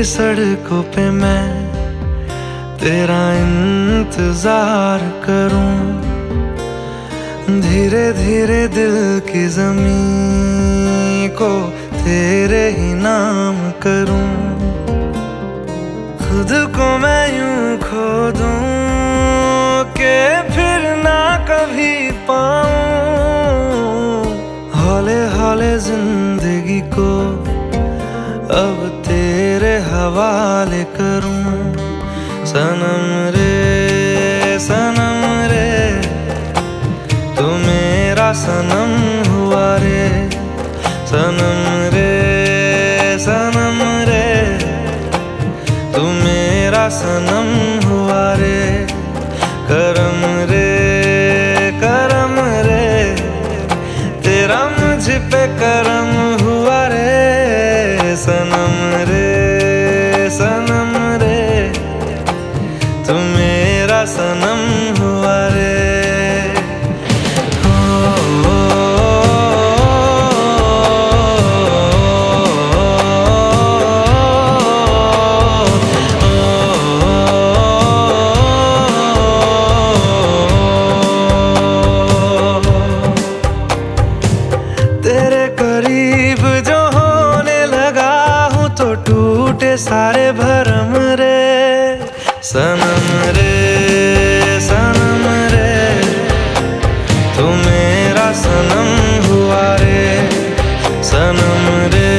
सड़कों पे मैं तेरा इंतजार करूं, धीरे धीरे दिल की ज़मीं को तेरे ही नाम करूं। खुद को मैं यूं खो दूं कि फिर ना कभी पाऊं, हौले हौले जिंदगी को अब तेरे हवाले करूं। सनम रे तू मेरा सनम हुआ रे। सनम रे तू मेरा सनम हुआ रे। करम रे तेरा मुझ पे करम हुआ रे। सनम रे तू मेरा सनम हुआ रे। तेरे करीब जो होने लगा हूँ तो टूटे सारे भरम रे। सनम रे तू मेरा सनम हुआ रे। सनम रे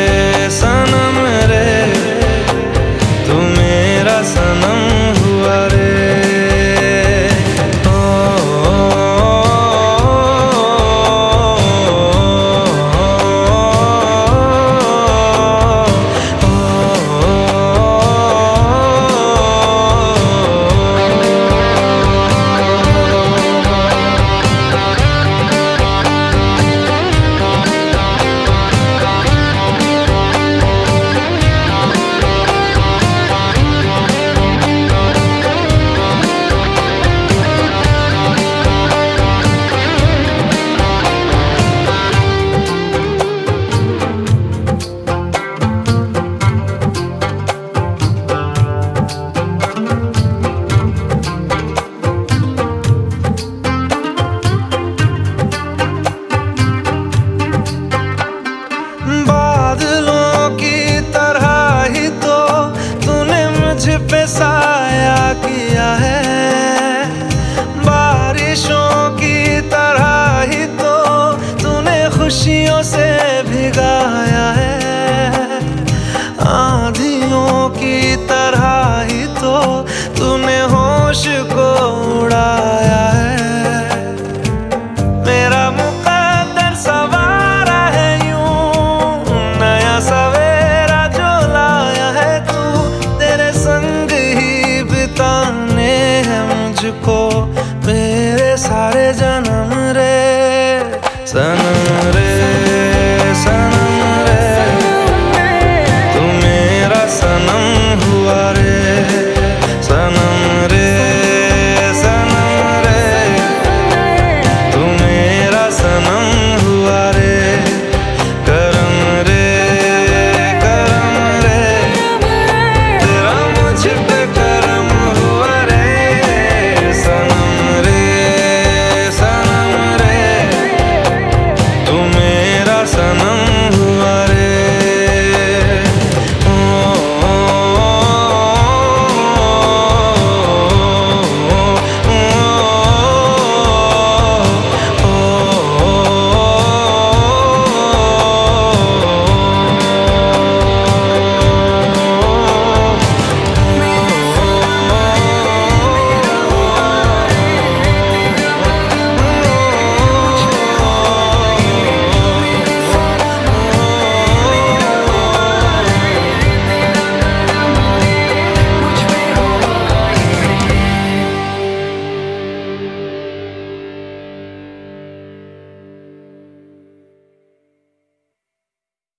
तू मेरा सनम हुआ रे। मुझ पे साया किया है, बारिशों की तरह ही तो तूने खुशियों से भिगाया है। आंधियों की तरह ही तो तूने होश को उड़ाया है। मेरा मुकद्दर सवारा है यूं, नया सवेरा जो लाया है तू। तेरे संग ही बिताने हैं मुझको